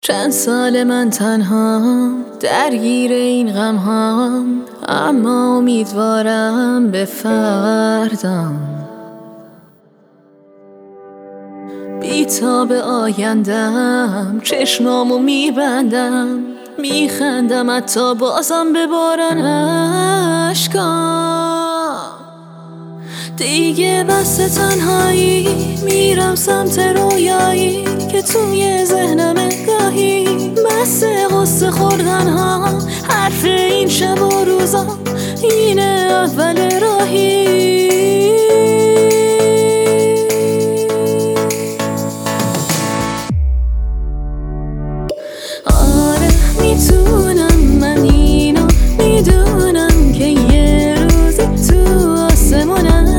چند سال من تنها درگیر این غم هم، اما امیدوارم به فردم. بی‌تاب آیندم چشمامو میبندم، میخندم حتی بازم به باران اشکام. دیگه بس تنهایی، میرم سمت رویایی که توی ذهنم گاهی. بس قصه خوردن ها، حرف این شب و روزا، اینه اول راهی. آره میتونم، من اینو میدونم که یه روزی تو آسمونم.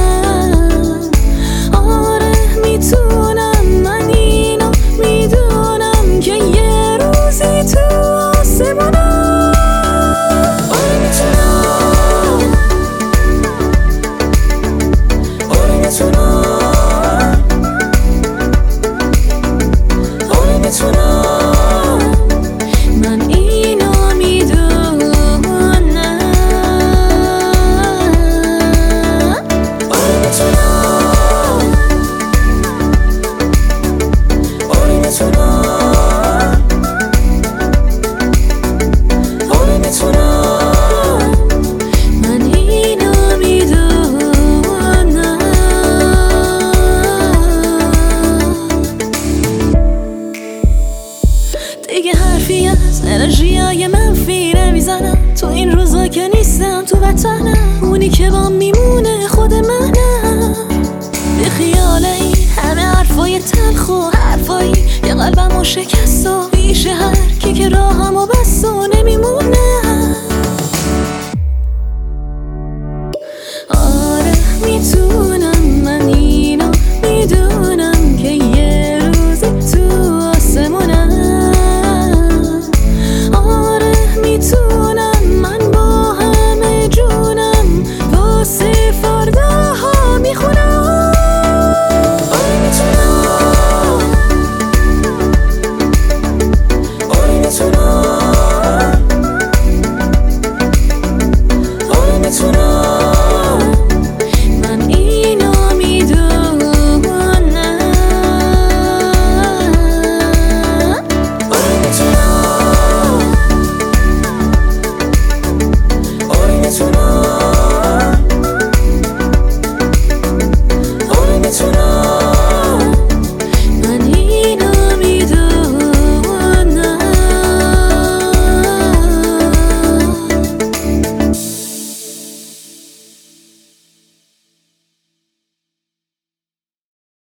آره میتونم، من اینو میدونم که یه روزی تو آسمونم. آره میتونم، آره میتونم، آره میتونم. دیگه حرفی از انرژیای منفی نمیزنم، تو این روزا که نیستم تو وطنم. اونی که با میمونه خود منم. به خیال این همه حرفای تلخ و حرفایی یه قلبمو شکست و پیش هر کی که راهمو بست و نمیمونه.